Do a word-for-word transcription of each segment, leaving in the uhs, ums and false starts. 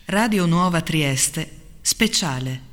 Radio Nuova Trieste, speciale.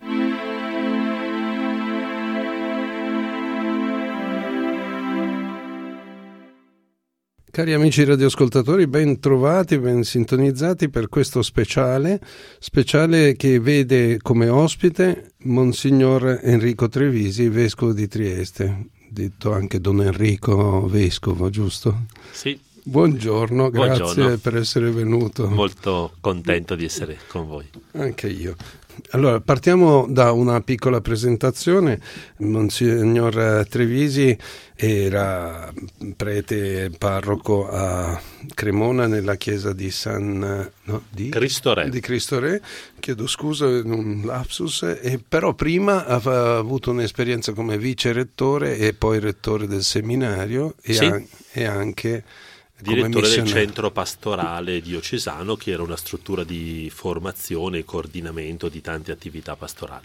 Cari amici radioascoltatori, ben trovati, ben sintonizzati per questo speciale, speciale che vede come ospite Monsignor Enrico Trevisi, Vescovo di Trieste, detto anche Don Enrico Vescovo, giusto? Sì. Buongiorno, grazie Buongiorno. per essere venuto. Molto contento di essere con voi. Anche io. Allora, partiamo da una piccola presentazione. Monsignor Trevisi era prete parroco a Cremona nella chiesa di San no, di, Cristo Re. di Cristo Re. Chiedo scusa, un lapsus, e però prima aveva avuto un'esperienza come vice rettore e poi rettore del seminario e, Sì. an- e anche Direttore del centro pastorale diocesano, che era una struttura di formazione e coordinamento di tante attività pastorali.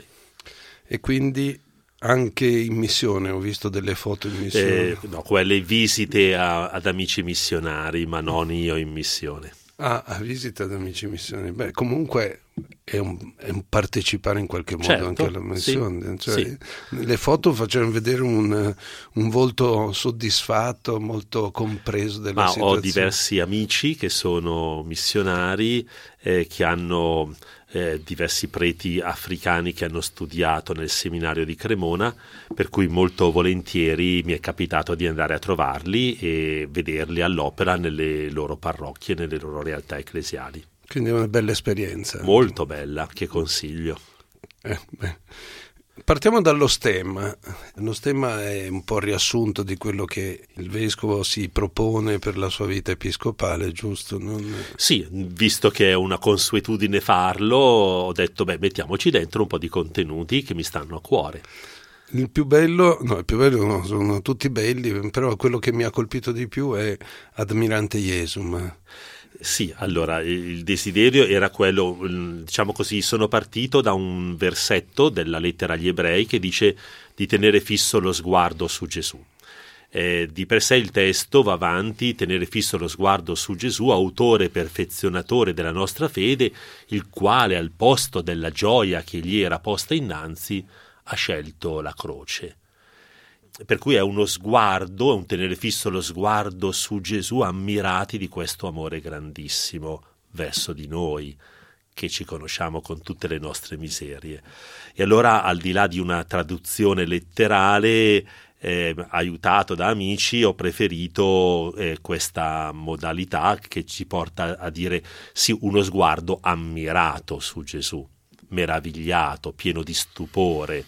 E quindi anche in missione, ho visto delle foto in missione. Eh, no, quelle visite a, ad amici missionari, ma non io in missione. Ah, a visita ad amici missionari. Beh, comunque è un, è un partecipare in qualche modo Certo, anche alla missione. sì, Cioè, sì. Le foto facevano vedere un, un volto soddisfatto, molto compreso della Ma situazione. ho diversi amici che sono missionari, eh, che hanno eh, diversi preti africani che hanno studiato nel seminario di Cremona, per cui molto volentieri mi è capitato di andare a trovarli e vederli all'opera nelle loro parrocchie, nelle loro realtà ecclesiali. Quindi è una bella esperienza. Molto bella, che consiglio. Eh, beh. Partiamo dallo stemma. Lo stemma è un po' il riassunto di quello che il vescovo si propone per la sua vita episcopale, giusto? Non... Sì, visto che è una consuetudine farlo, ho detto, beh, mettiamoci dentro un po' di contenuti che mi stanno a cuore. Il più bello, no, il più bello no, sono tutti belli, però quello che mi ha colpito di più è Admirante Jesum. Sì, allora il desiderio era quello, diciamo così, sono partito da un versetto della lettera agli ebrei che dice di tenere fisso lo sguardo su Gesù. Eh, di per sé il testo va avanti, tenere fisso lo sguardo su Gesù, autore e perfezionatore della nostra fede, il quale al posto della gioia che gli era posta innanzi ha scelto la croce. Per cui è uno sguardo, è un tenere fisso lo sguardo su Gesù, ammirati di questo amore grandissimo verso di noi, che ci conosciamo con tutte le nostre miserie. E allora, al di là di una traduzione letterale, eh, aiutato da amici, ho preferito eh, questa modalità che ci porta a dire sì, uno sguardo ammirato su Gesù, meravigliato, pieno di stupore,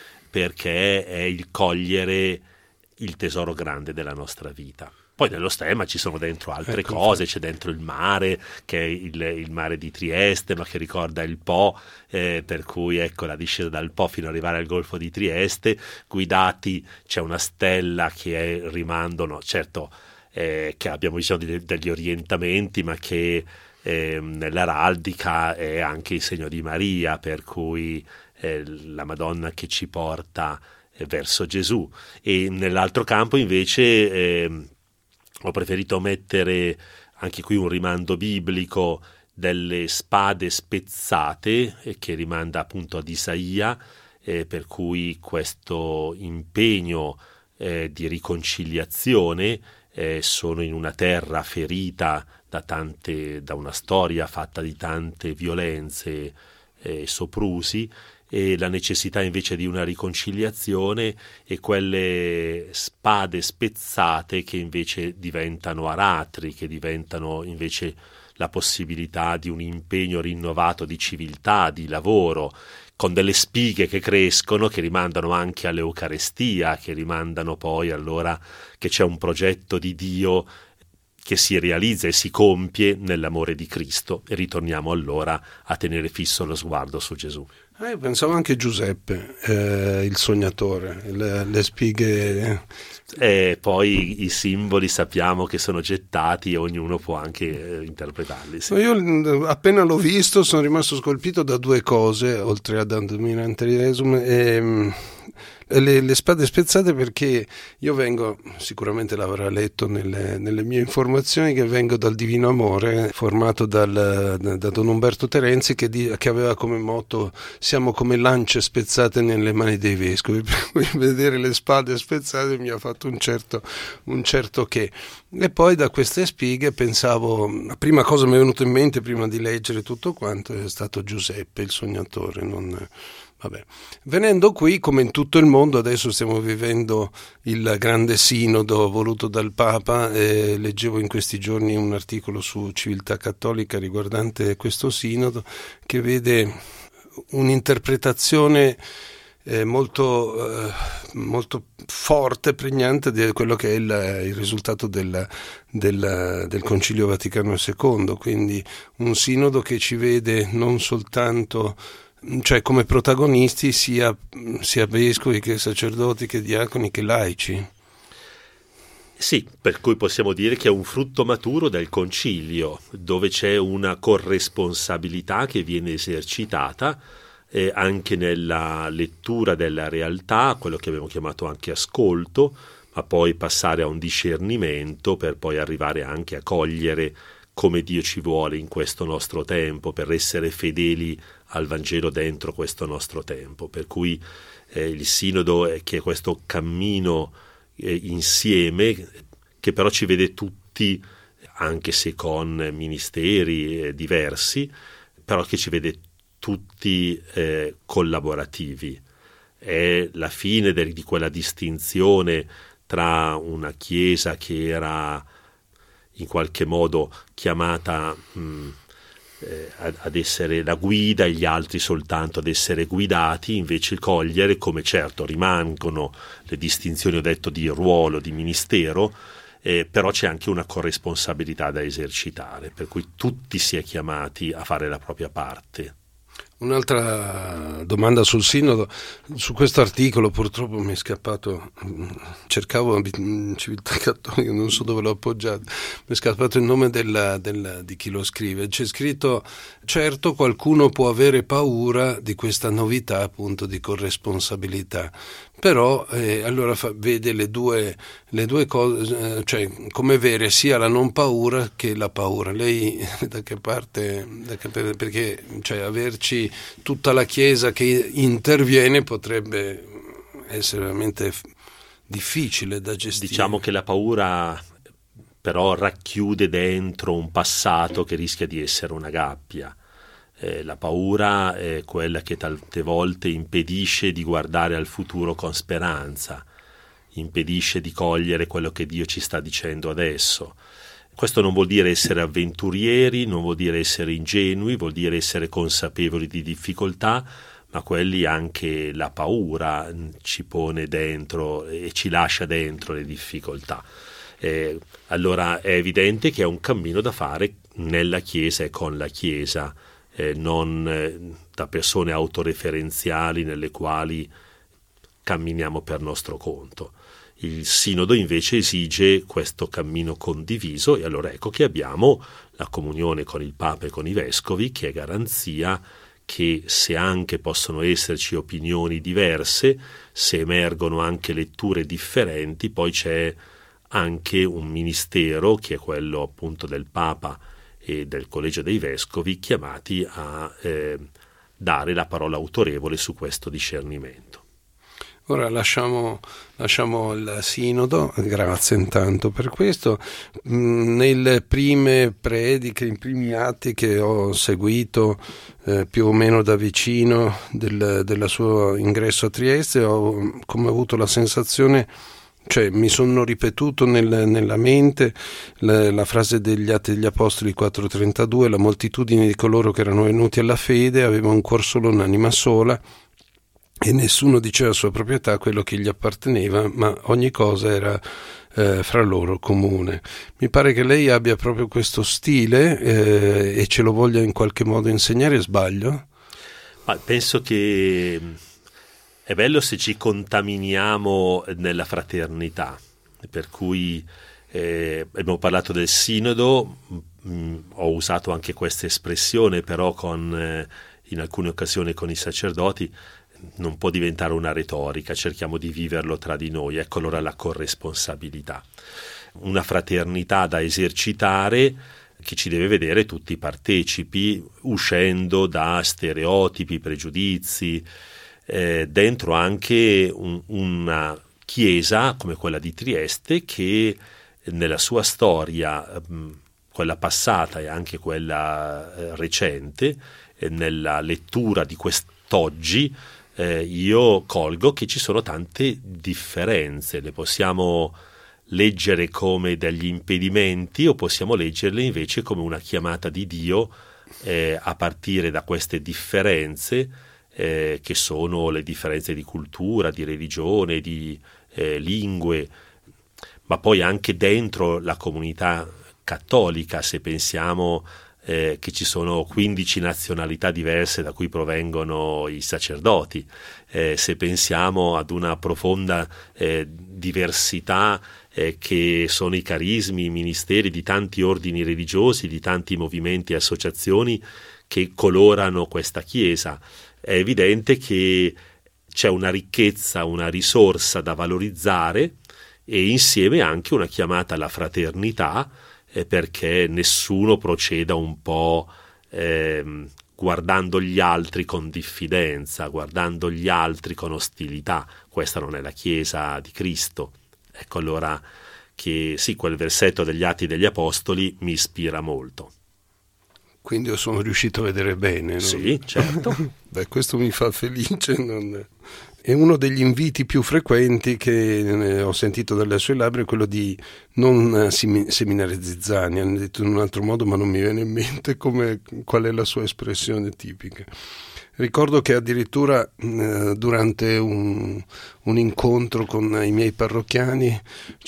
perché è il cogliere il tesoro grande della nostra vita. Poi nello stemma ci sono dentro altre ecco, cose, c'è dentro il mare, che è il, il mare di Trieste, ma che ricorda il Po, eh, per cui ecco la discesa dal Po fino ad arrivare al Golfo di Trieste, guidati, c'è una stella che è, rimandano, certo eh, che abbiamo bisogno di, degli orientamenti, ma che eh, nell'araldica è anche il segno di Maria, per cui eh, la Madonna che ci porta eh, verso Gesù. E nell'altro campo invece eh, ho preferito mettere anche qui un rimando biblico delle spade spezzate, eh, che rimanda appunto ad Isaia, eh, per cui questo impegno eh, di riconciliazione, eh, sono in una terra ferita da tante, da una storia fatta di tante violenze e eh, soprusi, e la necessità invece di una riconciliazione, e quelle spade spezzate che invece diventano aratri, che diventano invece la possibilità di un impegno rinnovato di civiltà, di lavoro, con delle spighe che crescono, che rimandano anche all'Eucarestia, che rimandano poi allora che c'è un progetto di Dio che si realizza e si compie nell'amore di Cristo, e ritorniamo allora a tenere fisso lo sguardo su Gesù. Eh, pensavo anche Giuseppe, eh, il sognatore, le, le spighe. E poi i simboli sappiamo che sono gettati e ognuno può anche eh, interpretarli. Sì. Io appena l'ho visto sono rimasto scolpito da due cose, oltre ad Admirante Jesum. E, le, le spade spezzate, perché io vengo, sicuramente l'avrà letto nelle, nelle mie informazioni, che vengo dal Divino Amore, formato dal, da, da Don Umberto Terenzi, che, di, che aveva come motto: siamo come lance spezzate nelle mani dei vescovi. Per cui vedere le spade spezzate mi ha fatto un certo, un certo che. E poi da queste spighe pensavo, la prima cosa mi è venuta in mente prima di leggere tutto quanto è stato Giuseppe il sognatore. Non, vabbè. Venendo qui, come in tutto il mondo, adesso stiamo vivendo il grande sinodo voluto dal Papa. Eh, leggevo in questi giorni un articolo su Civiltà Cattolica riguardante questo sinodo, che vede un'interpretazione Eh, molto, eh, molto forte, pregnante di quello che è il, il risultato del, del, del Concilio Vaticano secondo, quindi un sinodo che ci vede non soltanto, cioè come protagonisti, sia, sia vescovi che sacerdoti che diaconi che laici. Sì, per cui possiamo dire che è un frutto maturo del concilio, dove c'è una corresponsabilità che viene esercitata Eh, anche nella lettura della realtà, quello che abbiamo chiamato anche ascolto, ma poi passare a un discernimento per poi arrivare anche a cogliere come Dio ci vuole in questo nostro tempo, per essere fedeli al Vangelo dentro questo nostro tempo. Per cui eh, il sinodo è che è questo cammino eh, insieme, che però ci vede tutti, anche se con ministeri eh, diversi, però che ci vede tutti eh, collaborativi. È la fine de, di quella distinzione tra una chiesa che era in qualche modo chiamata mh, eh, ad, ad essere la guida e gli altri soltanto ad essere guidati, invece cogliere come, certo, rimangono le distinzioni, ho detto, di ruolo, di ministero, eh, però c'è anche una corresponsabilità da esercitare, per cui tutti si è chiamati a fare la propria parte. Un'altra domanda sul sinodo, su questo articolo purtroppo mi è scappato, cercavo in Civiltà Cattolica, non so dove l'ho appoggiato, mi è scappato il nome della, della, di chi lo scrive. C'è scritto: certo, qualcuno può avere paura di questa novità, appunto, di corresponsabilità, però eh, allora fa, vede le due, le due cose, eh, cioè come avere sia la non paura che la paura. Lei da che parte, da che, perché cioè averci tutta la Chiesa che interviene potrebbe essere veramente difficile da gestire. Diciamo che la paura però racchiude dentro un passato che rischia di essere una gabbia. Eh, la paura è quella che tante volte impedisce di guardare al futuro con speranza, impedisce di cogliere quello che Dio ci sta dicendo adesso. Questo non vuol dire essere avventurieri, non vuol dire essere ingenui, vuol dire essere consapevoli di difficoltà, ma quelli anche la paura ci pone dentro e ci lascia dentro le difficoltà. Eh, allora è evidente che è un cammino da fare nella Chiesa e con la Chiesa, eh, non eh, da persone autoreferenziali nelle quali camminiamo per nostro conto. Il sinodo invece esige questo cammino condiviso, e allora ecco che abbiamo la comunione con il Papa e con i Vescovi, che è garanzia che, se anche possono esserci opinioni diverse, se emergono anche letture differenti, poi c'è anche un ministero, che è quello appunto del Papa e del Collegio dei Vescovi, chiamati a eh, dare la parola autorevole su questo discernimento. Ora lasciamo, lasciamo il sinodo, grazie intanto per questo. Nelle prime prediche, i primi atti che ho seguito eh, più o meno da vicino del, del suo ingresso a Trieste, ho come avuto la sensazione, cioè mi sono ripetuto nel, nella mente la, la frase degli Atti degli Apostoli quattro trentadue: la moltitudine di coloro che erano venuti alla fede aveva un cuor solo, un'anima sola, e nessuno diceva a sua proprietà quello che gli apparteneva, ma ogni cosa era eh, fra loro comune. Mi pare che lei abbia proprio questo stile eh, e ce lo voglia in qualche modo insegnare, sbaglio? Ma penso che è bello se ci contaminiamo nella fraternità, per cui eh, abbiamo parlato del sinodo, mh, ho usato anche questa espressione però con, eh, in alcune occasioni con i sacerdoti, non può diventare una retorica, cerchiamo di viverlo tra di noi, ecco allora la corresponsabilità. Una fraternità da esercitare che ci deve vedere tutti partecipi, uscendo da stereotipi, pregiudizi, eh, dentro anche un, una chiesa come quella di Trieste che nella sua storia, mh, quella passata e anche quella eh, recente, eh, nella lettura di quest'oggi, eh, io colgo che ci sono tante differenze, le possiamo leggere come degli impedimenti o possiamo leggerle invece come una chiamata di Dio eh, a partire da queste differenze eh, che sono le differenze di cultura, di religione, di eh, lingue, ma poi anche dentro la comunità cattolica, se pensiamo eh, che ci sono quindici nazionalità diverse da cui provengono i sacerdoti, eh, se pensiamo ad una profonda eh, diversità eh, che sono i carismi, i ministeri di tanti ordini religiosi, di tanti movimenti e associazioni che colorano questa Chiesa, è evidente che c'è una ricchezza, una risorsa da valorizzare e insieme anche una chiamata alla fraternità, eh, perché nessuno proceda un po' eh, guardando gli altri con diffidenza, guardando gli altri con ostilità. Questa non è la Chiesa di Cristo. Ecco allora che sì, quel versetto degli Atti degli Apostoli mi ispira molto. Quindi io sono riuscito a vedere bene, no? Sì, certo. Beh, questo mi fa felice. Non... È uno degli inviti più frequenti che ho sentito dalle sue labbra, è quello di non seminare zizzania. Hanno detto in un altro modo, ma non mi viene in mente come, qual è la sua espressione tipica. Ricordo che addirittura eh, durante un, un incontro con i miei parrocchiani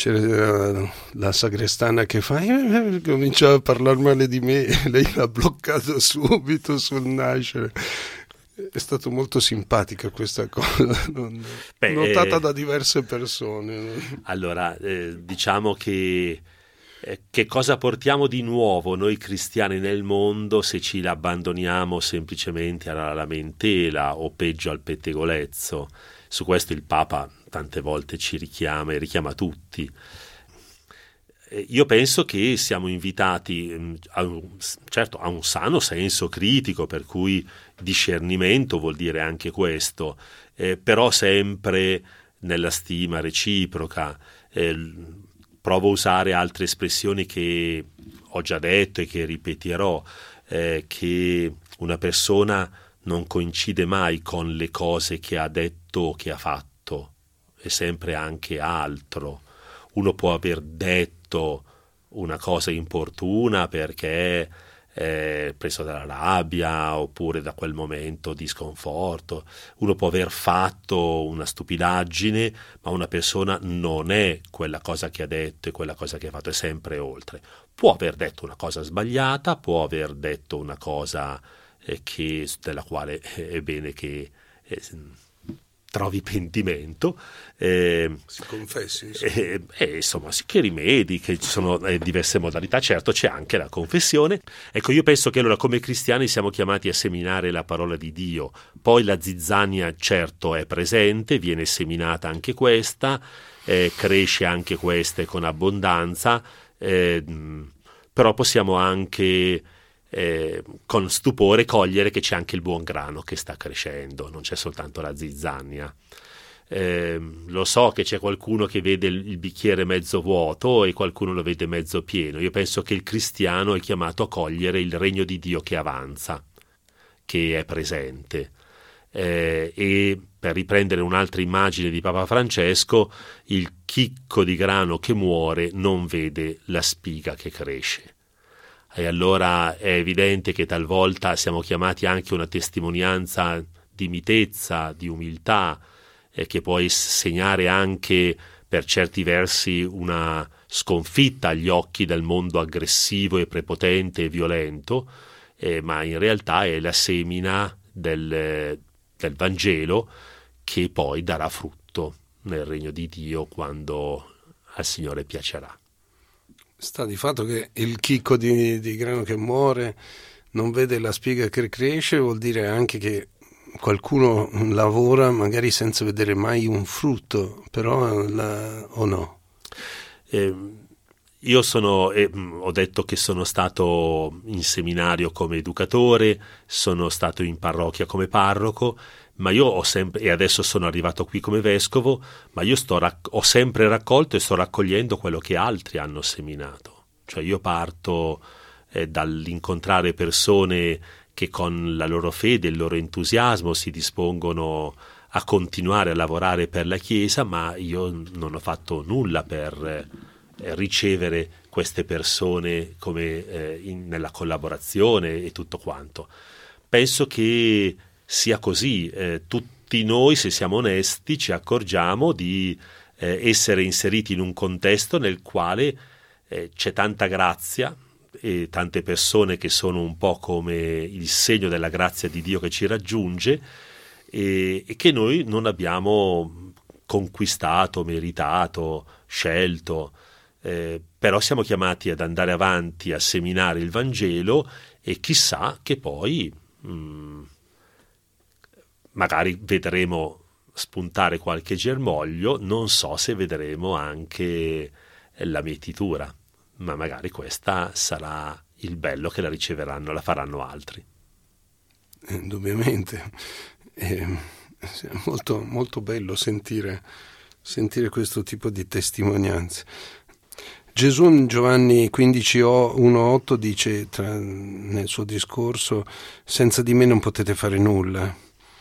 c'era la sagrestana che fa eh, cominciava a parlare male di me e lei l'ha bloccato subito sul nascere. È stato molto simpatica questa cosa, non, Beh, notata eh, da diverse persone. Allora, eh, diciamo che che cosa portiamo di nuovo noi cristiani nel mondo se ci abbandoniamo semplicemente alla lamentela o peggio al pettegolezzo? Su questo il Papa tante volte ci richiama e richiama tutti. Io penso che siamo invitati a un, certo a un sano senso critico, per cui discernimento vuol dire anche questo, eh, però sempre nella stima reciproca. Eh, provo a usare altre espressioni che ho già detto e che ripeterò, eh, che una persona non coincide mai con le cose che ha detto o che ha fatto, è sempre anche altro. Uno può aver detto una cosa importuna perché è preso dalla rabbia oppure da quel momento di sconforto, uno può aver fatto una stupidaggine, ma una persona non è quella cosa che ha detto e quella cosa che ha fatto, è sempre oltre. Può aver detto una cosa sbagliata, può aver detto una cosa eh, che, della quale è bene che eh, trovi pentimento, eh, si confessi insomma. Eh, eh, insomma sì, che rimedi, che ci sono eh, diverse modalità. Certo c'è anche la confessione. Ecco, io penso che allora come cristiani siamo chiamati a seminare la parola di Dio, poi la zizzania certo è presente, viene seminata anche questa, eh, cresce anche questa con abbondanza, eh, però possiamo anche Eh, con stupore cogliere che c'è anche il buon grano che sta crescendo, non c'è soltanto la zizzania. Eh, lo so che c'è qualcuno che vede il, il bicchiere mezzo vuoto e qualcuno lo vede mezzo pieno. Io penso che il cristiano è chiamato a cogliere il regno di Dio che avanza, che è presente. Eh, e per riprendere un'altra immagine di Papa Francesco, il chicco di grano che muore non vede la spiga che cresce. E allora è evidente che talvolta siamo chiamati anche a una testimonianza di mitezza, di umiltà, eh, che può segnare anche per certi versi una sconfitta agli occhi del mondo aggressivo e prepotente e violento, eh, ma in realtà è la semina del, del Vangelo che poi darà frutto nel regno di Dio quando al Signore piacerà. Sta di fatto che il chicco di, di grano che muore non vede la spiga che cresce, vuol dire anche che qualcuno lavora magari senza vedere mai un frutto, però la, o no? Eh, io sono, eh, ho detto che sono stato in seminario come educatore, sono stato in parrocchia come parroco, ma io ho sempre, e adesso sono arrivato qui come vescovo, ma io sto, ho sempre raccolto e sto raccogliendo quello che altri hanno seminato. Cioè io parto eh, dall'incontrare persone che con la loro fede, il loro entusiasmo si dispongono a continuare a lavorare per la Chiesa, ma io non ho fatto nulla per eh, ricevere queste persone come eh, in, nella collaborazione e tutto quanto. Penso che sia così, eh, tutti noi, se siamo onesti, ci accorgiamo di eh, essere inseriti in un contesto nel quale eh, c'è tanta grazia e tante persone che sono un po' come il segno della grazia di Dio che ci raggiunge e, e che noi non abbiamo conquistato, meritato, scelto, eh, però siamo chiamati ad andare avanti a seminare il Vangelo e chissà che poi mh, magari vedremo spuntare qualche germoglio, non so se vedremo anche la mietitura, ma magari questa sarà il bello che la riceveranno, la faranno altri. Indubbiamente. È molto, molto bello sentire, sentire questo tipo di testimonianze. Gesù in Giovanni quindici uno otto dice tra, nel suo discorso: senza di me non potete fare nulla.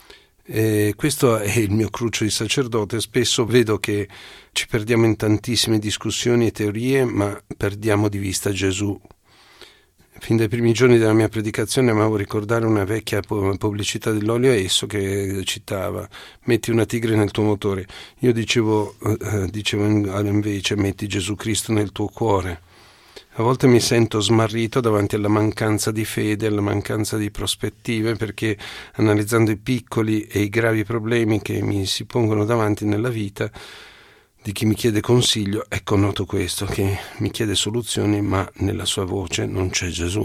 E questo è il mio cruccio di sacerdote. Spesso vedo che ci perdiamo in tantissime discussioni e teorie, ma perdiamo di vista Gesù. Fin dai primi giorni della mia predicazione amavo ricordare una vecchia pubblicità dell'olio a esso che citava: metti una tigre nel tuo motore. Io dicevo, eh, dicevo invece metti Gesù Cristo nel tuo cuore. A volte mi sento smarrito davanti alla mancanza di fede, alla mancanza di prospettive, perché analizzando i piccoli e i gravi problemi che mi si pongono davanti nella vita di chi mi chiede consiglio, ecco, noto questo, che mi chiede soluzioni, ma nella sua voce non c'è Gesù.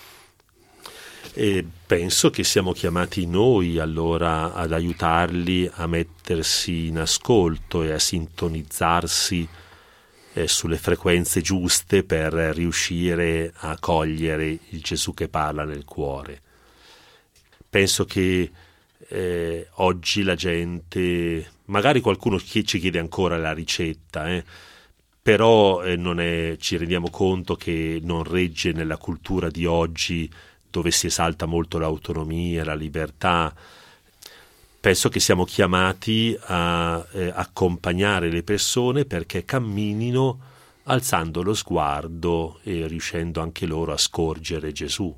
E penso che siamo chiamati noi allora ad aiutarli a mettersi in ascolto e a sintonizzarsi eh, sulle frequenze giuste per riuscire a cogliere il Gesù che parla nel cuore. Penso che eh, oggi la gente, magari qualcuno ci chiede ancora la ricetta, eh, però eh, non è, ci rendiamo conto che non regge nella cultura di oggi, dove si esalta molto l'autonomia, la libertà. Penso che siamo chiamati a eh, accompagnare le persone perché camminino alzando lo sguardo e riuscendo anche loro a scorgere Gesù.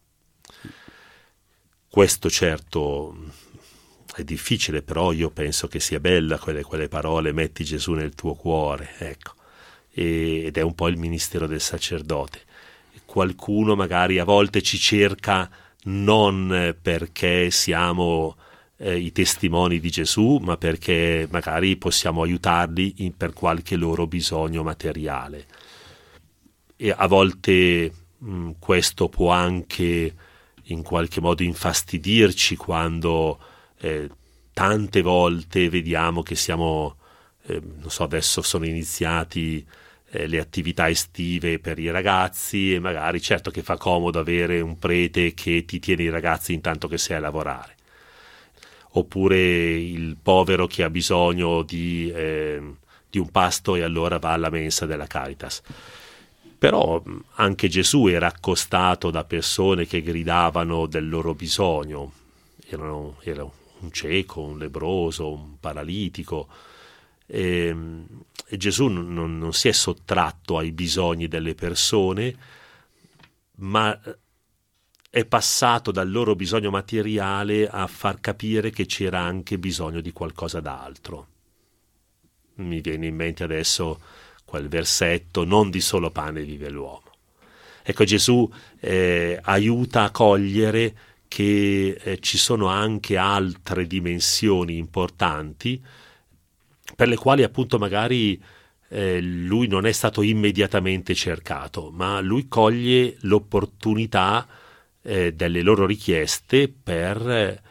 Questo certo è difficile, però io penso che sia bella quelle, quelle parole, metti Gesù nel tuo cuore, ecco. E, ed è un po' il ministero del sacerdote. Qualcuno magari a volte ci cerca non perché siamo eh, i testimoni di Gesù, ma perché magari possiamo aiutarli in, per qualche loro bisogno materiale. E a volte mh, questo può anche in qualche modo infastidirci quando eh, tante volte vediamo che siamo, eh, non so, adesso sono iniziati eh, le attività estive per i ragazzi e magari certo che fa comodo avere un prete che ti tiene i ragazzi intanto che sei a lavorare, oppure il povero che ha bisogno di, eh, di un pasto e allora va alla mensa della Caritas. Però anche Gesù era accostato da persone che gridavano del loro bisogno, erano, era un cieco, un lebbroso, un paralitico, e, e Gesù non, non si è sottratto ai bisogni delle persone, ma è passato dal loro bisogno materiale a far capire che c'era anche bisogno di qualcosa d'altro. Mi viene in mente adesso quel versetto, non di solo pane vive l'uomo. Ecco, Gesù eh, aiuta a cogliere che eh, ci sono anche altre dimensioni importanti per le quali appunto magari eh, lui non è stato immediatamente cercato, ma lui coglie l'opportunità eh, delle loro richieste per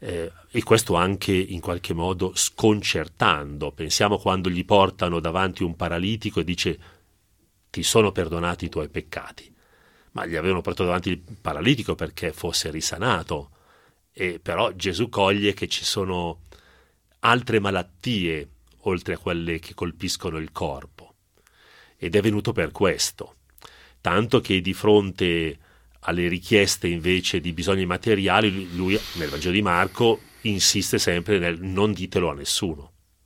eh, e questo anche in qualche modo sconcertando. Pensiamo quando gli portano davanti un paralitico e dice: ti sono perdonati i tuoi peccati. Ma gli avevano portato davanti il paralitico perché fosse risanato, e però Gesù coglie che ci sono altre malattie oltre a quelle che colpiscono il corpo, ed è venuto per questo, tanto che di fronte alle richieste invece di bisogni materiali, lui nel Vangelo di Marco insiste sempre nel non ditelo a nessuno,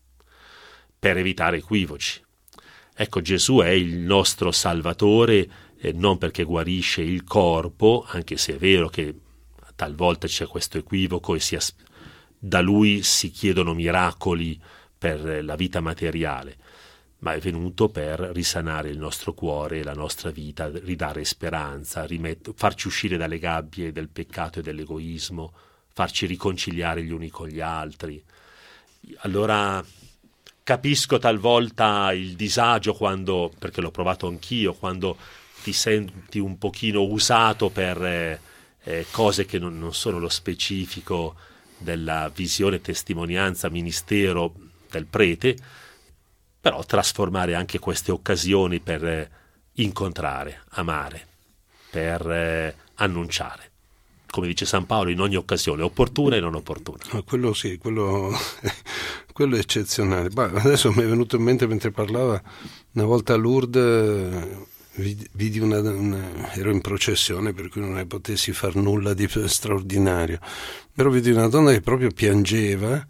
per evitare equivoci. Ecco, Gesù è il nostro Salvatore, eh, non perché guarisce il corpo, anche se è vero che talvolta c'è questo equivoco e si as- da lui si chiedono miracoli per la vita materiale, ma è venuto per risanare il nostro cuore e la nostra vita, ridare speranza, rimet- farci uscire dalle gabbie del peccato e dell'egoismo, farci riconciliare gli uni con gli altri. Allora capisco talvolta il disagio quando, perché l'ho provato anch'io, quando ti senti un pochino usato per eh, eh, cose che non, non sono lo specifico della visione, testimonianza, ministero del prete, però trasformare anche queste occasioni per eh, incontrare, amare, per eh, annunciare. Come dice San Paolo, in ogni occasione, opportuna e non opportuna. Ah, quello sì, quello, quello è eccezionale. Bah, adesso mi è venuto in mente mentre parlava, una volta a Lourdes vidi una, una, ero in processione, per cui non ne potessi far nulla di straordinario, però vidi una donna che proprio piangeva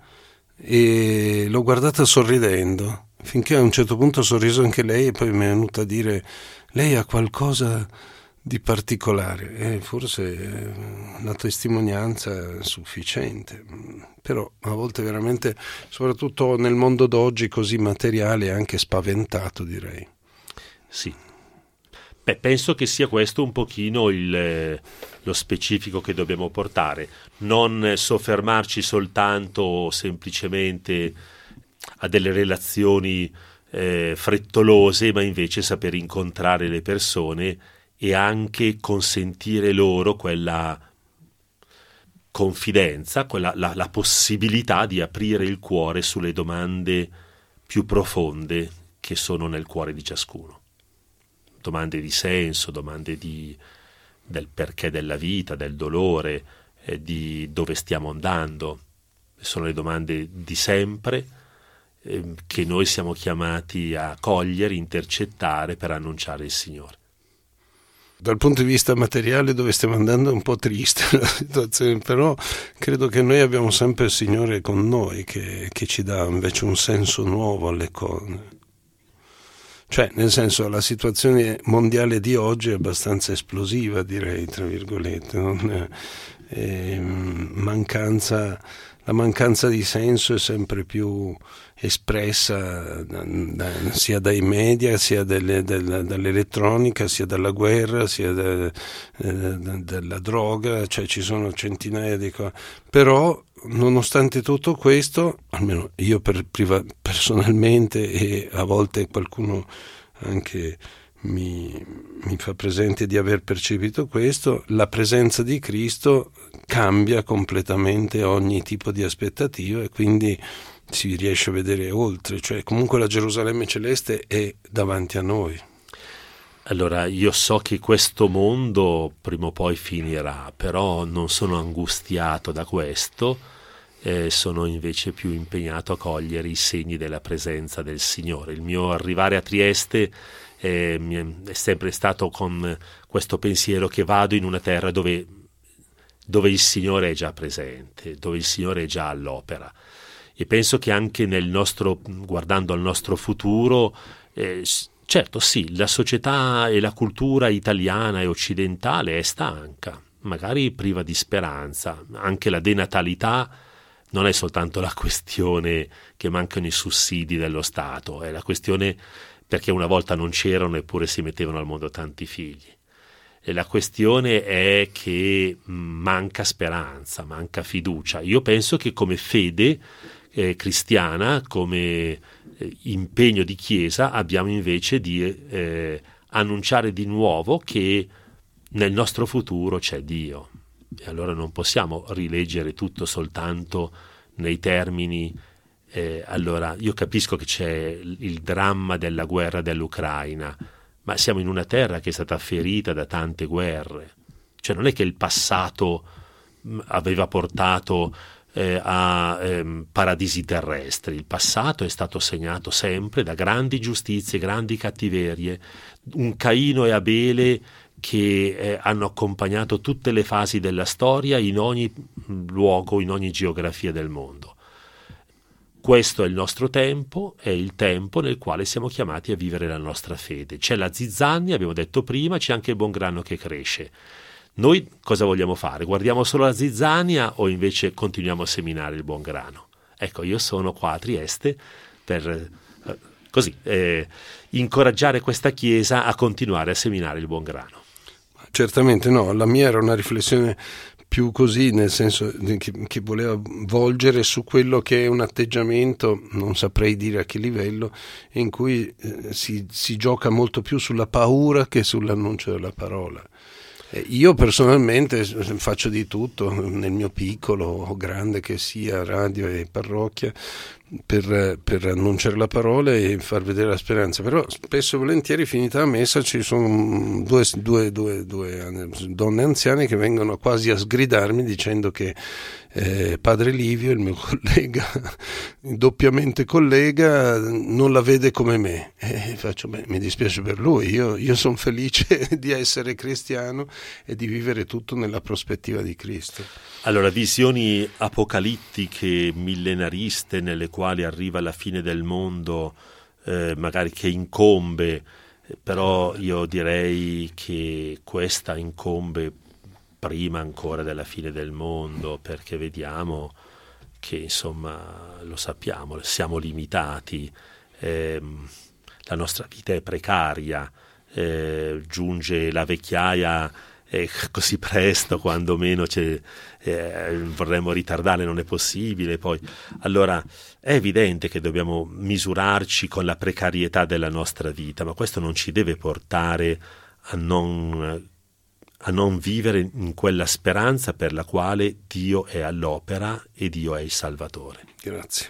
e l'ho guardata sorridendo, finché a un certo punto ha sorriso anche lei, e poi mi è venuta a dire: lei ha qualcosa di particolare, e forse la testimonianza è sufficiente, però a volte veramente, soprattutto nel mondo d'oggi così materiale, anche spaventato, direi. Sì. Beh, penso che sia questo un pochino il, lo specifico che dobbiamo portare, non soffermarci soltanto semplicemente a delle relazioni eh, frettolose, ma invece saper incontrare le persone e anche consentire loro quella confidenza, quella, la, la possibilità di aprire il cuore sulle domande più profonde che sono nel cuore di ciascuno. Domande di senso, domande di, del perché della vita, del dolore, eh, di dove stiamo andando. Sono le domande di sempre eh, che noi siamo chiamati a cogliere, intercettare per annunciare il Signore. Dal punto di vista materiale dove stiamo andando è un po' triste la situazione, però credo che noi abbiamo sempre il Signore con noi che, che ci dà invece un senso nuovo alle cose. Cioè, nel senso, la situazione mondiale di oggi è abbastanza esplosiva, direi, tra virgolette, non è, è, mancanza, la mancanza di senso è sempre più espressa da, da, sia dai media, sia delle, della, dall'elettronica, sia dalla guerra, sia da, da, dalla droga, cioè ci sono centinaia di cose. Però, nonostante tutto questo, almeno io per priva, personalmente, e a volte qualcuno anche mi, mi fa presente di aver percepito questo, la presenza di Cristo cambia completamente ogni tipo di aspettativa e quindi si riesce a vedere oltre, cioè comunque la Gerusalemme celeste è davanti a noi. Allora, io so che questo mondo prima o poi finirà, però non sono angustiato da questo, eh, sono invece più impegnato a cogliere i segni della presenza del Signore. Il mio arrivare a Trieste eh, mi è, è sempre stato con questo pensiero che vado in una terra dove, dove il Signore è già presente, dove il Signore è già all'opera. E penso che anche nel nostro, guardando al nostro futuro, eh, certo sì, la società e la cultura italiana e occidentale è stanca, magari priva di speranza. Anche la denatalità non è soltanto la questione che mancano i sussidi dello Stato, è la questione perché una volta non c'erano eppure si mettevano al mondo tanti figli. E la questione è che manca speranza, manca fiducia. Io penso che come fede Eh, cristiana, come eh, impegno di Chiesa, abbiamo invece di eh, annunciare di nuovo che nel nostro futuro c'è Dio, E allora non possiamo rileggere tutto soltanto nei termini. Eh, allora, io capisco che c'è il dramma della guerra dell'Ucraina, ma siamo in una terra che è stata ferita da tante guerre. Cioè non è che il passato mh, aveva portato eh, a ehm, paradisi terrestri. Il passato è stato segnato sempre da grandi giustizie, grandi cattiverie, un Caino e Abele che eh, hanno accompagnato tutte le fasi della storia in ogni luogo, in ogni geografia del mondo. Questo è il nostro tempo, è il tempo nel quale siamo chiamati a vivere la nostra fede. C'è la zizzania, abbiamo detto prima, c'è anche il buon grano che cresce. Noi cosa vogliamo fare? Guardiamo solo la zizzania o invece continuiamo a seminare il buon grano? Ecco, io sono qua a Trieste per eh, così eh, incoraggiare questa Chiesa a continuare a seminare il buon grano. Certamente no, la mia era una riflessione più così, nel senso che, che voleva volgere su quello che è un atteggiamento, non saprei dire a che livello, in cui eh, si, si gioca molto più sulla paura che sull'annuncio della parola. Eh, io personalmente faccio di tutto nel mio piccolo o grande che sia, radio e parrocchia, per, per annunciare la parola e far vedere la speranza, però spesso e volentieri finita la messa ci sono due, due, due, due donne anziane che vengono quasi a sgridarmi dicendo che eh, padre Livio, il mio collega, doppiamente collega, non la vede come me, e faccio, beh, mi dispiace per lui, io, io sono felice di essere cristiano e di vivere tutto nella prospettiva di Cristo. Allora, visioni apocalittiche, millenariste, nelle quali arriva la fine del mondo, eh, magari che incombe, però io direi che questa incombe prima ancora della fine del mondo, perché vediamo che, insomma, lo sappiamo, siamo limitati, eh, la nostra vita è precaria, eh, giunge la vecchiaia eh, così presto, quando meno c'è, eh, vorremmo ritardare, non è possibile. Poi allora è evidente che dobbiamo misurarci con la precarietà della nostra vita, ma questo non ci deve portare a non, a non vivere in quella speranza per la quale Dio è all'opera e Dio è il Salvatore. Grazie.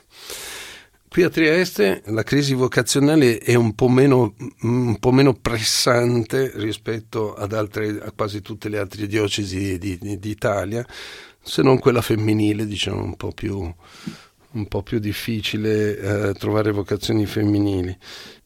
Qui a Trieste la crisi vocazionale è un po' meno, un po' meno pressante rispetto ad altre, a quasi tutte le altre diocesi di, di, d'Italia, se non quella femminile, diciamo un po' più, un po' più difficile eh, trovare vocazioni femminili.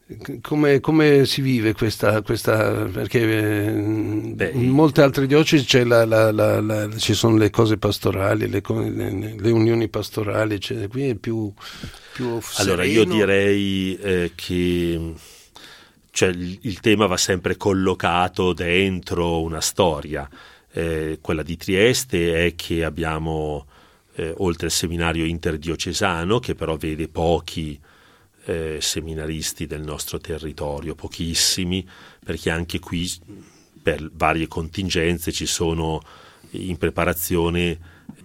Come, come si vive questa, questa perché eh, Beh, in molte altre diocesi c'è la, la, la, la, ci sono le cose pastorali, le, le, le unioni pastorali, cioè, qui è più, più allora io direi eh, che cioè, il, il tema va sempre collocato dentro una storia. Eh, quella di Trieste è che abbiamo eh, oltre al seminario interdiocesano, che però vede pochi Eh, seminaristi del nostro territorio, pochissimi, perché anche qui per varie contingenze ci sono in preparazione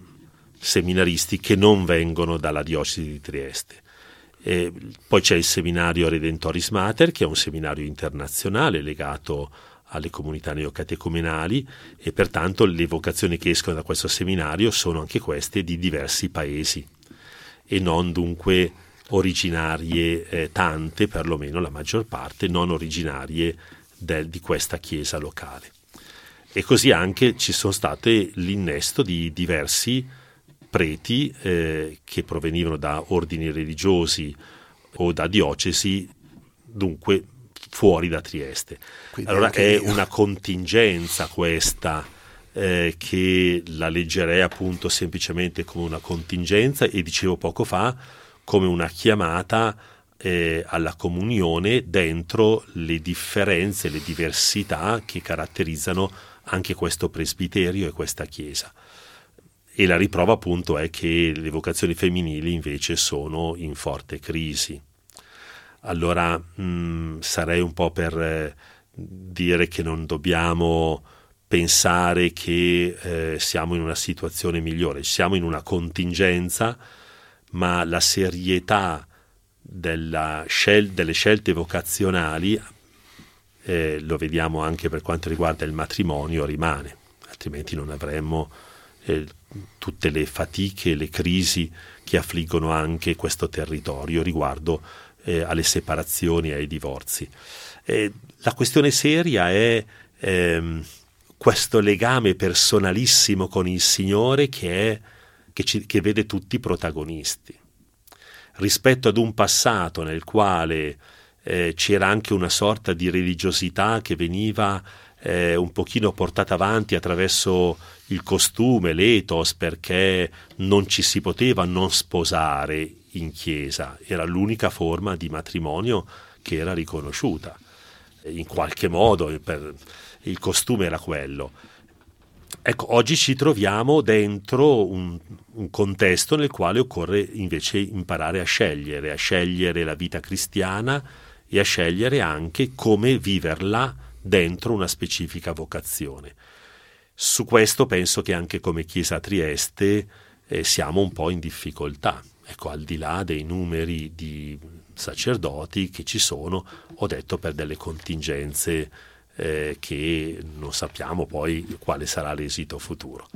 seminaristi che non vengono dalla diocesi di Trieste. E poi c'è il seminario Redentoris Mater, che è un seminario internazionale legato alle comunità neocatecumenali, e pertanto le vocazioni che escono da questo seminario sono anche queste di diversi paesi e non dunque originarie eh, tante, perlomeno la maggior parte, non originarie del, di questa chiesa locale. E così anche ci sono state l'innesto di diversi preti eh, che provenivano da ordini religiosi o da diocesi, dunque fuori da Trieste. Quindi allora è io. una contingenza questa, eh, che la leggerei appunto semplicemente come una contingenza, e dicevo poco fa come una chiamata eh, alla comunione dentro le differenze, le diversità che caratterizzano anche questo presbiterio e questa chiesa. E la riprova appunto è che le vocazioni femminili invece sono in forte crisi. Allora mh, sarei un po' per eh, dire che non dobbiamo pensare che eh, siamo in una situazione migliore, siamo in una contingenza, ma la serietà della scel- delle scelte vocazionali, eh, lo vediamo anche per quanto riguarda il matrimonio, rimane, altrimenti non avremmo eh, tutte le fatiche, le crisi che affliggono anche questo territorio riguardo eh, alle separazioni e ai divorzi. Eh, la questione seria è ehm, questo legame personalissimo con il Signore che, è, che, ci, che vede tutti protagonisti. Rispetto ad un passato nel quale eh, c'era anche una sorta di religiosità che veniva eh, un pochino portata avanti attraverso il costume, l'ethos, perché non ci si poteva non sposare in chiesa, era l'unica forma di matrimonio che era riconosciuta. In qualche modo per, il costume era quello. Ecco, oggi ci troviamo dentro un, un contesto nel quale occorre invece imparare a scegliere, a scegliere la vita cristiana e a scegliere anche come viverla dentro una specifica vocazione. Su questo penso che anche come Chiesa a Trieste eh, siamo un po' in difficoltà. Ecco, al di là dei numeri di sacerdoti che ci sono, ho detto per delle contingenze eh, che non sappiamo poi quale sarà l'esito futuro.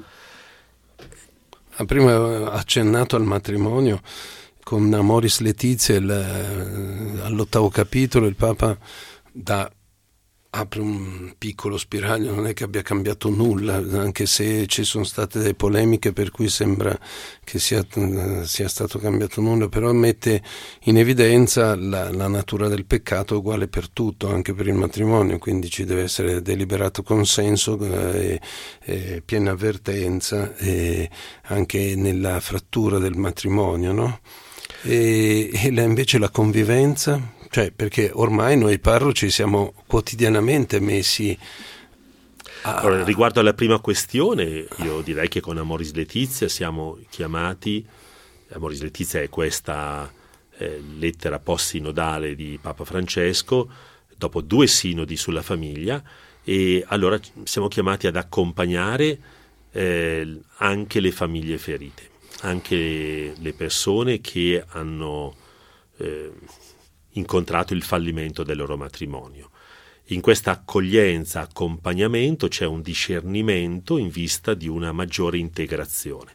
Prima ha accennato al matrimonio con Amoris Laetitia, il, all'ottavo capitolo il Papa dà apre un piccolo spiraglio, non è che abbia cambiato nulla, anche se ci sono state delle polemiche per cui sembra che sia, sia stato cambiato nulla, però mette in evidenza la, la natura del peccato uguale per tutto, anche per il matrimonio, quindi ci deve essere deliberato consenso e, e piena avvertenza e anche nella frattura del matrimonio, no? E, e la, invece la convivenza, cioè perché ormai noi parroci siamo quotidianamente messi a... Allora, riguardo alla prima questione, io direi che con Amoris Laetitia siamo chiamati, Amoris Laetitia è questa eh, lettera post-sinodale di Papa Francesco, dopo due sinodi sulla famiglia, e allora siamo chiamati ad accompagnare eh, anche le famiglie ferite, anche le persone che hanno eh, incontrato il fallimento del loro matrimonio. In questa accoglienza, accompagnamento c'è un discernimento in vista di una maggiore integrazione,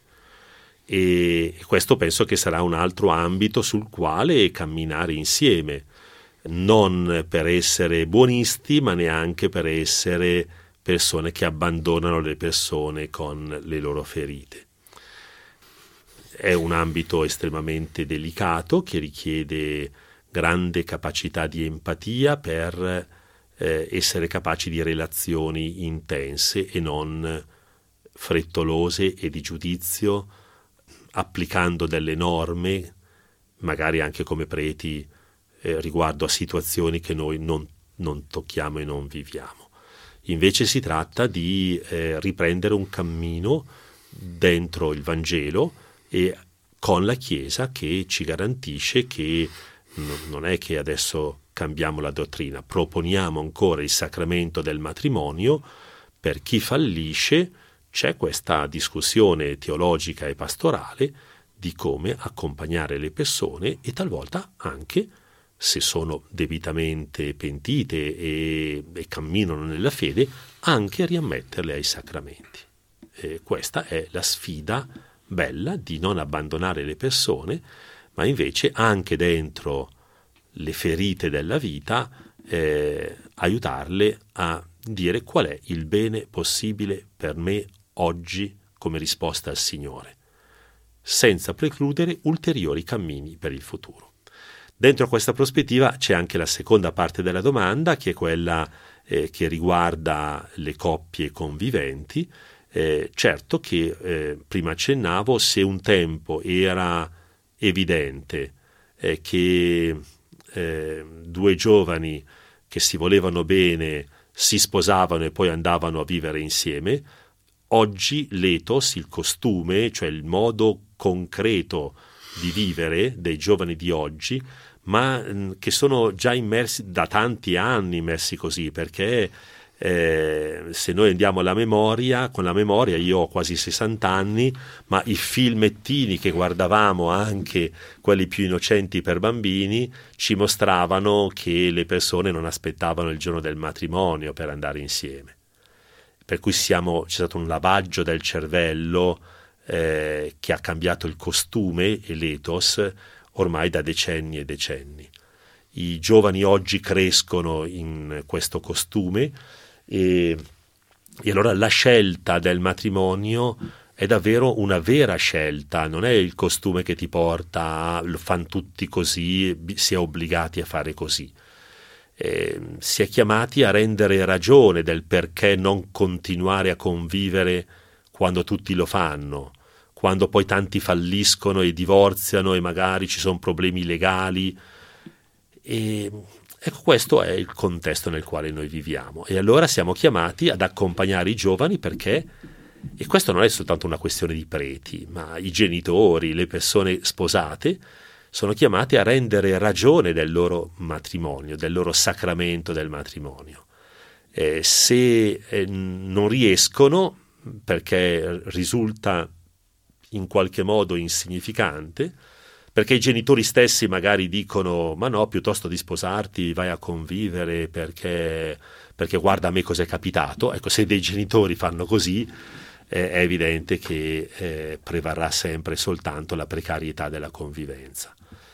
e questo penso che sarà un altro ambito sul quale camminare insieme, non per essere buonisti ma neanche per essere persone che abbandonano le persone con le loro ferite. È un ambito estremamente delicato che richiede grande capacità di empatia per eh, essere capaci di relazioni intense e non frettolose e di giudizio, applicando delle norme, magari anche come preti, eh, riguardo a situazioni che noi non, non tocchiamo e non viviamo. Invece si tratta di eh, riprendere un cammino dentro il Vangelo e con la Chiesa che ci garantisce che non è che adesso cambiamo la dottrina, proponiamo ancora il sacramento del matrimonio. Per chi fallisce c'è questa discussione teologica e pastorale di come accompagnare le persone e talvolta anche, se sono debitamente pentite e, e camminano nella fede, anche riammetterle ai sacramenti. E questa è la sfida bella di non abbandonare le persone, ma invece anche dentro le ferite della vita eh, aiutarle a dire qual è il bene possibile per me oggi come risposta al Signore, senza precludere ulteriori cammini per il futuro. Dentro questa prospettiva c'è anche la seconda parte della domanda, che è quella eh, che riguarda le coppie conviventi. Eh, certo che eh, prima accennavo, se un tempo era evidente eh, che eh, due giovani che si volevano bene si sposavano e poi andavano a vivere insieme, oggi l'ethos, il costume, cioè il modo concreto di vivere dei giovani di oggi, ma mh, che sono già immersi da tanti anni, immersi così, perché Eh, se noi andiamo alla memoria, con la memoria io ho quasi sessanta anni, ma i filmettini che guardavamo, anche quelli più innocenti per bambini, ci mostravano che le persone non aspettavano il giorno del matrimonio per andare insieme. per cui siamo, c'è stato un lavaggio del cervello eh, che ha cambiato il costume e l'ethos ormai da decenni e decenni. I giovani oggi crescono in questo costume e, e allora la scelta del matrimonio è davvero una vera scelta, non è il costume che ti porta, lo fanno tutti così, si è obbligati a fare così. Eh, si è chiamati a rendere ragione del perché non continuare a convivere quando tutti lo fanno, quando poi tanti falliscono e divorziano e magari ci sono problemi legali. E ecco, questo è il contesto nel quale noi viviamo e allora siamo chiamati ad accompagnare i giovani perché, e questo non è soltanto una questione di preti, ma i genitori, le persone sposate sono chiamati a rendere ragione del loro matrimonio, del loro sacramento del matrimonio. Eh, se eh, non riescono, perché risulta in qualche modo insignificante, perché i genitori stessi magari dicono ma no, piuttosto di sposarti vai a convivere perché, perché guarda a me cos'è capitato. Ecco, se dei genitori fanno così eh, è evidente che eh, prevarrà sempre soltanto la precarietà della convivenza.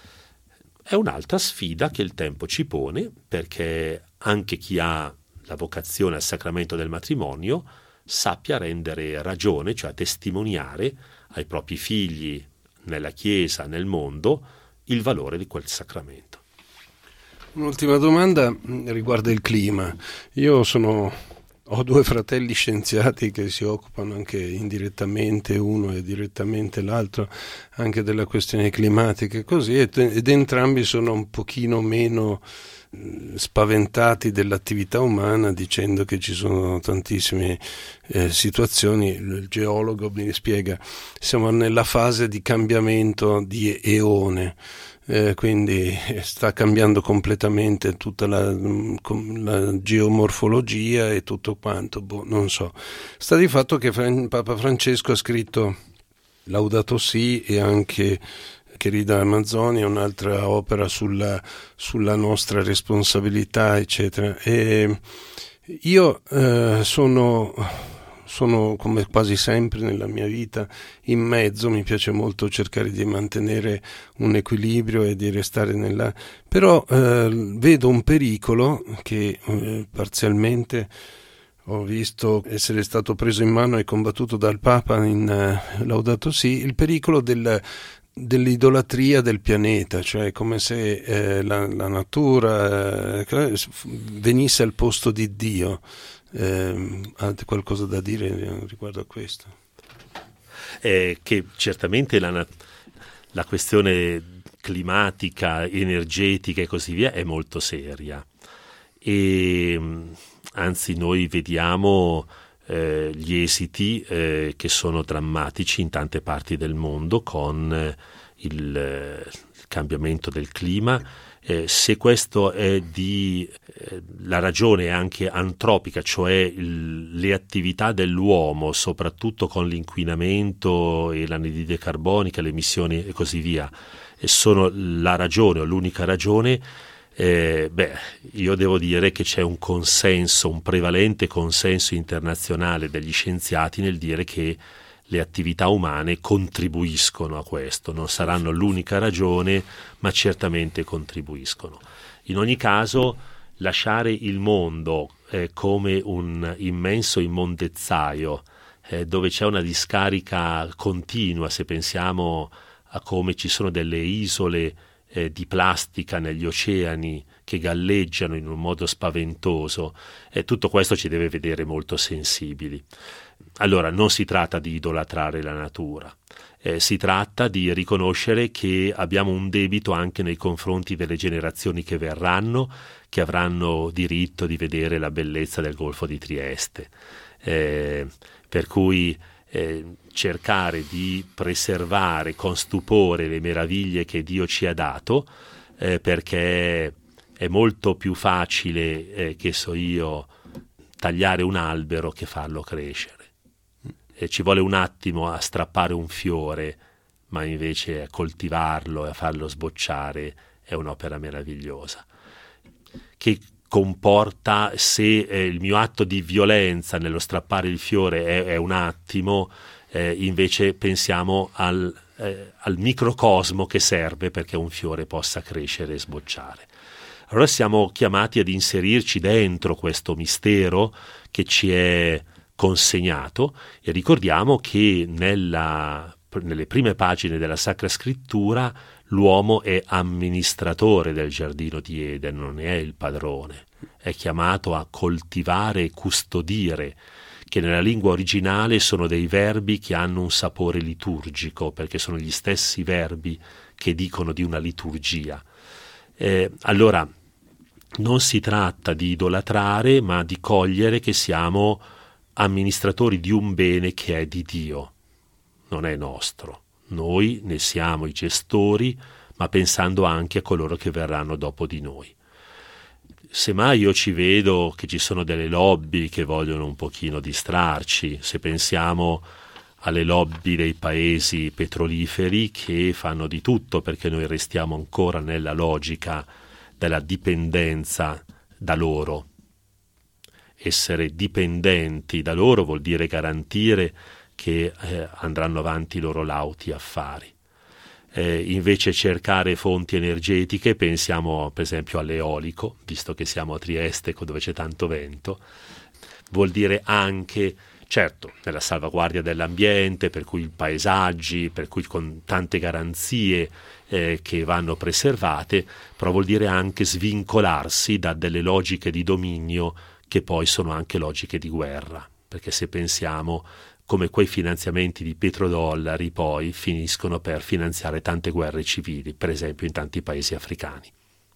È un'altra sfida che il tempo ci pone, perché anche chi ha la vocazione al sacramento del matrimonio sappia rendere ragione, cioè testimoniare ai propri figli, nella Chiesa, nel mondo, il valore di quel sacramento. Un'ultima domanda riguarda il clima. Io sono, ho due fratelli scienziati che si occupano anche indirettamente, uno e direttamente l'altro, anche della questione climatica e così, ed, ed entrambi sono un pochino meno spaventati dell'attività umana, dicendo che ci sono tantissime eh, situazioni. Il geologo mi spiega, siamo nella fase di cambiamento di eone, eh, quindi sta cambiando completamente tutta la, la geomorfologia e tutto quanto, boh, non so. Sta di fatto che Papa Francesco ha scritto Laudato Si e anche Querida Amazonia, un'altra opera sulla, sulla nostra responsabilità, eccetera. E io eh, sono, sono, come quasi sempre nella mia vita, in mezzo. Mi piace molto cercare di mantenere un equilibrio e di restare nella... Però eh, vedo un pericolo che eh, parzialmente ho visto essere stato preso in mano e combattuto dal Papa in uh, Laudato Si, il pericolo del dell'idolatria del pianeta, cioè come se eh, la, la natura eh, venisse al posto di Dio. Eh, avete qualcosa da dire riguardo a questo? Eh, che certamente la, la questione climatica, energetica e così via è molto seria e anzi noi vediamo Eh, gli esiti eh, che sono drammatici in tante parti del mondo con eh, il, eh, il cambiamento del clima. Eh, se questo è di eh, la ragione è anche antropica, cioè il, le attività dell'uomo, soprattutto con l'inquinamento e l'anidride carbonica, le emissioni e così via, e sono la ragione o l'unica ragione. Eh, beh, io devo dire che c'è un consenso, un prevalente consenso internazionale degli scienziati nel dire che le attività umane contribuiscono a questo, non saranno l'unica ragione, ma certamente contribuiscono. In ogni caso, lasciare il mondo eh, come un immenso immondezzaio, eh, dove c'è una discarica continua, se pensiamo a come ci sono delle isole Eh, di plastica negli oceani che galleggiano in un modo spaventoso, e eh, tutto questo ci deve vedere molto sensibili. Allora non si tratta di idolatrare la natura, eh, si tratta di riconoscere che abbiamo un debito anche nei confronti delle generazioni che verranno, che avranno diritto di vedere la bellezza del Golfo di Trieste, eh, per cui Eh, cercare di preservare con stupore le meraviglie che Dio ci ha dato, eh, perché è molto più facile, eh, che so io, tagliare un albero che farlo crescere. Eh, ci vuole un attimo a strappare un fiore, ma invece a coltivarlo e a farlo sbocciare è un'opera meravigliosa. Che comporta, se eh, il mio atto di violenza nello strappare il fiore è, è un attimo, eh, invece pensiamo al, eh, al microcosmo che serve perché un fiore possa crescere e sbocciare. Allora siamo chiamati ad inserirci dentro questo mistero che ci è consegnato, e ricordiamo che nella, nelle prime pagine della Sacra Scrittura l'uomo è amministratore del giardino di Eden, non è il padrone, è chiamato a coltivare e custodire, che nella lingua originale sono dei verbi che hanno un sapore liturgico, perché sono gli stessi verbi che dicono di una liturgia. Eh, allora, non si tratta di idolatrare, ma di cogliere che siamo amministratori di un bene che è di Dio, non è nostro. Noi ne siamo i gestori, ma pensando anche a coloro che verranno dopo di noi. Semmai io ci vedo che ci sono delle lobby che vogliono un pochino distrarci, se pensiamo alle lobby dei paesi petroliferi che fanno di tutto perché noi restiamo ancora nella logica della dipendenza da loro. Essere dipendenti da loro vuol dire garantire che eh, andranno avanti i loro lauti affari. Eh, invece cercare fonti energetiche, pensiamo per esempio all'eolico, visto che siamo a Trieste dove c'è tanto vento, vuol dire anche, certo, nella salvaguardia dell'ambiente, per cui i paesaggi, per cui con tante garanzie eh, che vanno preservate, però vuol dire anche svincolarsi da delle logiche di dominio che poi sono anche logiche di guerra, perché se pensiamo come quei finanziamenti di petrodollari poi finiscono per finanziare tante guerre civili, per esempio in tanti paesi africani.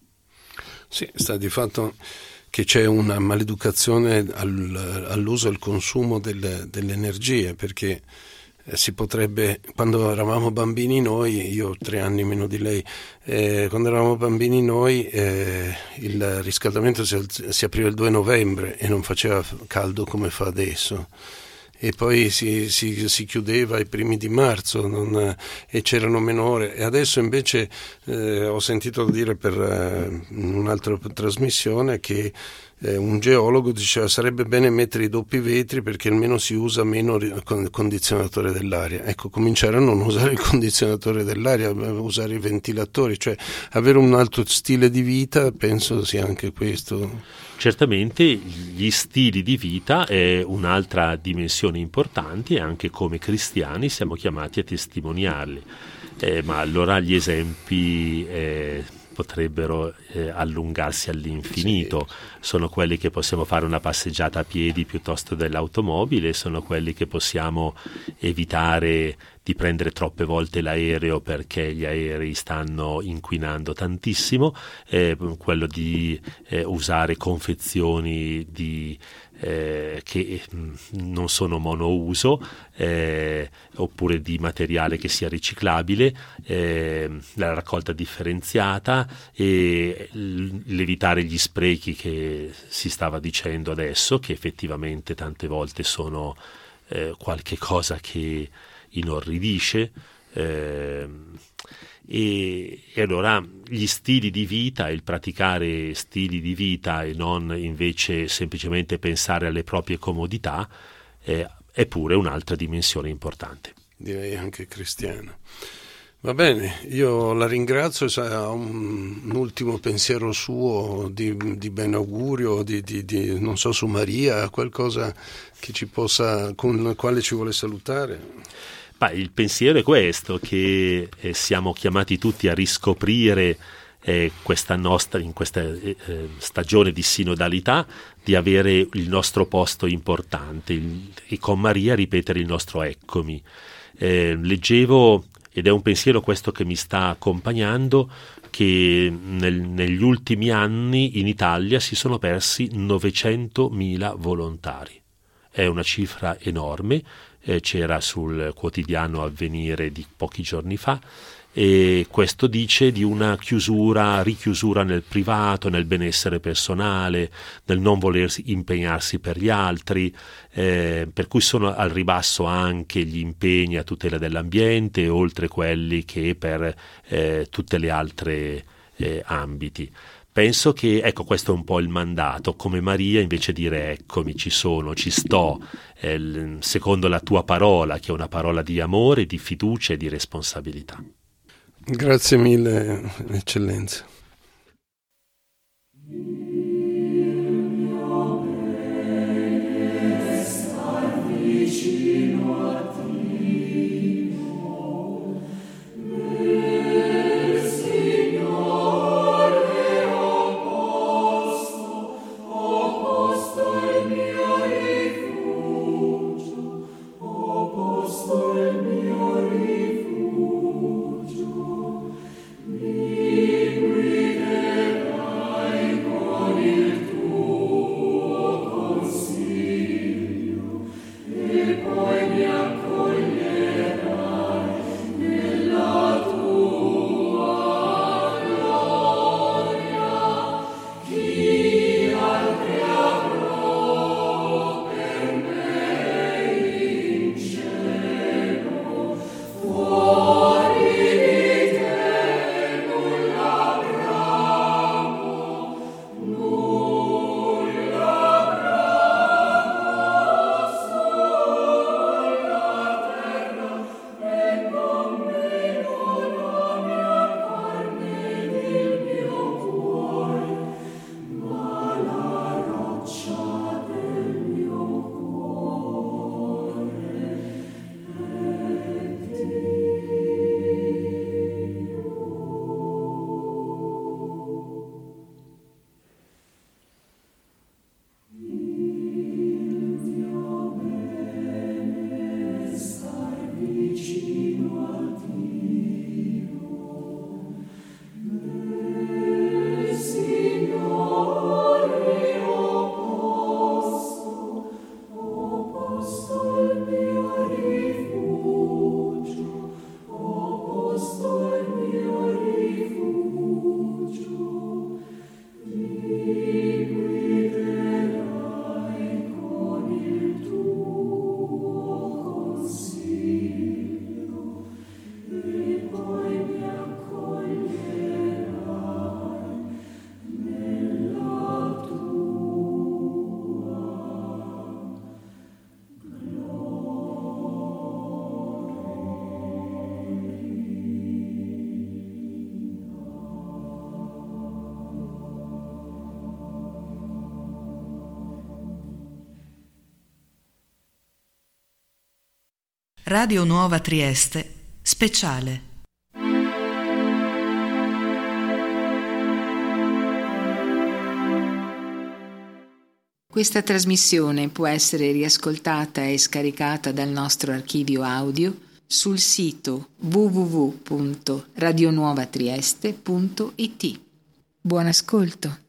Sì, sta di fatto che c'è una maleducazione al, all'uso e al consumo delle, delle energie, perché eh, si potrebbe, quando eravamo bambini noi, io ho tre anni meno di lei, eh, quando eravamo bambini noi eh, il riscaldamento si, si apriva il due novembre e non faceva caldo come fa adesso. E poi si, si, si chiudeva ai primi di marzo non, e c'erano meno ore, e adesso invece eh, ho sentito dire per eh, un'altra trasmissione che eh, un geologo diceva sarebbe bene mettere i doppi vetri perché almeno si usa meno il condizionatore dell'aria. Ecco, cominciare a non usare il condizionatore dell'aria, usare i ventilatori, cioè avere un altro stile di vita, penso sia anche questo. Certamente gli stili di vita è un'altra dimensione importante e anche come cristiani siamo chiamati a testimoniarli, eh, ma allora gli esempi eh, potrebbero eh, allungarsi all'infinito. Sì. Sono quelli che possiamo fare una passeggiata a piedi piuttosto dell'automobile, sono quelli che possiamo evitare di prendere troppe volte l'aereo perché gli aerei stanno inquinando tantissimo, eh, quello di eh, usare confezioni di, eh, che mh, non sono monouso, eh, oppure di materiale che sia riciclabile, eh, la raccolta differenziata e l'evitare gli sprechi che si stava dicendo adesso, che effettivamente tante volte sono eh, qualche cosa che inorridisce, eh, e, e allora gli stili di vita, il praticare stili di vita e non invece semplicemente pensare alle proprie comodità, eh, è pure un'altra dimensione importante. Direi anche cristiana. Va bene, io la ringrazio, se ha un, un ultimo pensiero suo di, di ben augurio, di, di, di, non so, su Maria, qualcosa che ci possa, con la quale ci vuole salutare. Beh, il pensiero è questo, che eh, siamo chiamati tutti a riscoprire eh, questa nostra, in questa eh, stagione di sinodalità, di avere il nostro posto importante il, e con Maria ripetere il nostro eccomi. Eh, leggevo, ed è un pensiero questo che mi sta accompagnando, che nel, negli ultimi anni in Italia si sono persi novecentomila volontari. È una cifra enorme, eh, c'era sul quotidiano Avvenire di pochi giorni fa, e questo dice di una chiusura, richiusura nel privato, nel benessere personale, nel non voler impegnarsi per gli altri, eh, per cui sono al ribasso anche gli impegni a tutela dell'ambiente, oltre quelli che per eh, tutte le altre eh, ambiti. penso che, ecco, questo è un po' il mandato, come Maria invece dire eccomi, ci sono, ci sto, eh, secondo la tua parola, che è una parola di amore, di fiducia e di responsabilità. Grazie mille, eccellenza. Radio Nuova Trieste, speciale. Questa trasmissione può essere riascoltata e scaricata dal nostro archivio audio sul sito w w w punto radionuovatrieste punto i t. Buon ascolto.